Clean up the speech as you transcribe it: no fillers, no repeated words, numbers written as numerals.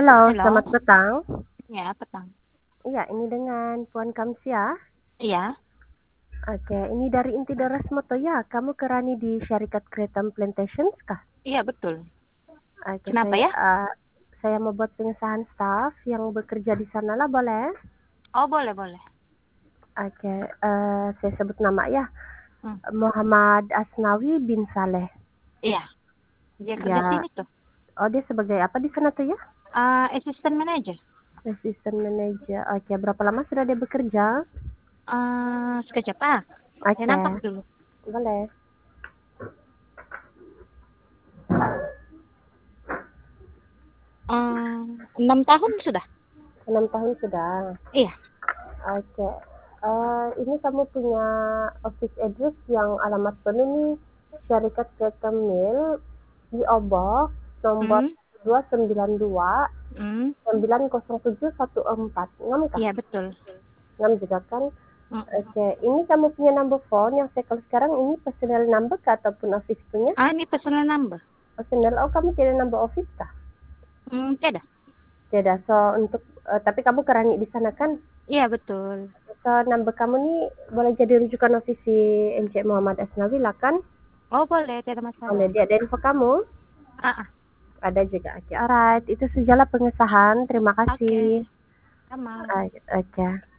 Halo, Halo, selamat petang. ya petang. Iya, ini dengan Puan Kamsia. Iya, Oke, ini dari Inti Doras Moto ya. Kamu kerani di Syarikat Kreatam Plantations kah? iya betul. Oke, Kenapa ya? saya mau buat pengesahan staff yang bekerja di sana lah, boleh? Oh boleh boleh. Oke, saya sebut nama ya. Hmm. Muhammad Asnawi bin Saleh. Iya, dia kerja Ya, sini tuh. oh dia sebagai apa di sana tuh ya? Assistant manager. Assistant Manager. Oke, berapa lama sudah dia bekerja? Sekejap ah. Saya Oke, nampak dulu. boleh. 6 tahun sudah. 6 tahun sudah. Iya. Oke. Ini kamu punya office address yang alamat penuh nih, Syarikat Kreatam Mil di Obok nomor Hmm. 292 Hmm. 90714. 6 kah? Iya betul. 6 juga kan? Hmm. Oke, ini kamu punya number phone yang saya kalau sekarang ini personal number kah ataupun office punya? Ini personal number. Personal, oh kamu tidak number office kah? Tidak. Tidak, so untuk, tapi kamu kerani di sana kan? Iya betul. So, number kamu nih boleh jadi rujukan ofisi Encik Muhammad Asnawi lah kan? Oh boleh, tidak Boleh, masalah. dia ada info kamu? Ah, ah. Ada juga. Oke, alright. Itu sajalah pengesahan. Terima Oke. kasih. Sama. Oke.